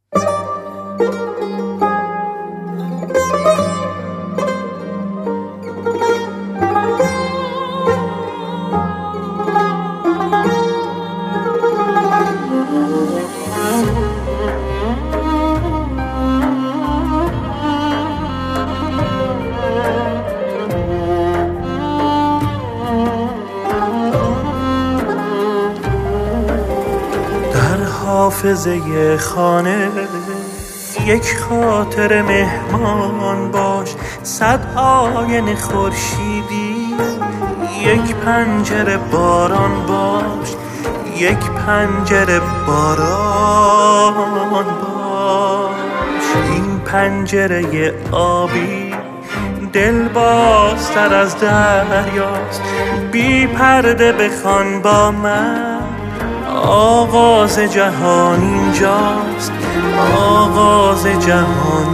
حافظه خانه یک خاطر مهمان باش، 100 آینه خورشیدی، یک پنجره باران باش، یک پنجره باران باش. این پنجره آبی دل بازتر از دریاست، بی پرده بخوان با من، آغاز جهان اینجاست، آغاز جهان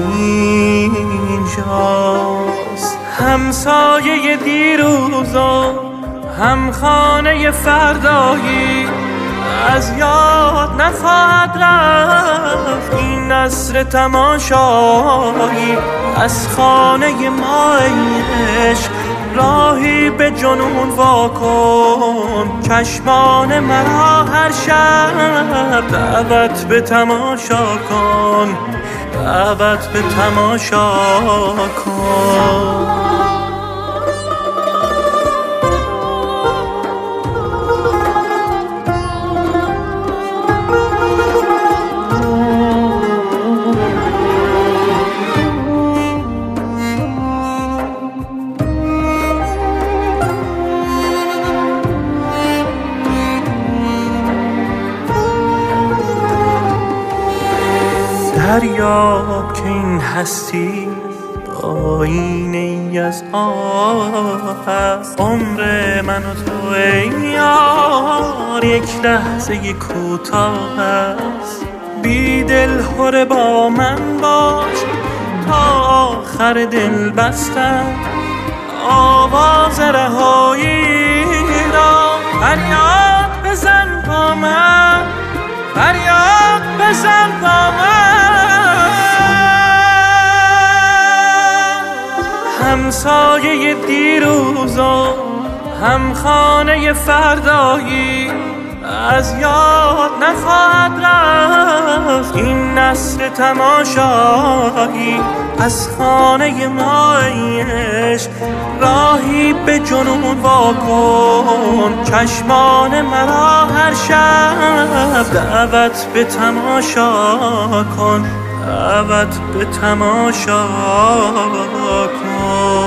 اینجاست. همسایه دیروزا، هم خانه فردایی، از یاد نخواهد رفت این نصر تماشایی. از خانه ما ای عشق راهی به جنون واکن، چشمان مرا هر شب دعوت به تماشا کن، دعوت به تماشا کن. دریاب که این هستی آینه ای از آه است، عمر من و تو ای یار یک لحظه کوتاه است. بی دل هره با من باش تا آخر دل بستن، آواز رهایی را فریاد بزن با من، فریاد بزن با من. همسایه دیروزا، هم خانه فردایی، از یاد نخواهد رفت این نصر تماشایی. از خانه ما ای عشق راهی به جنون واکن، چشمان مرا هر شب دعوت به تماشا کن، دعوت به تماشا کن.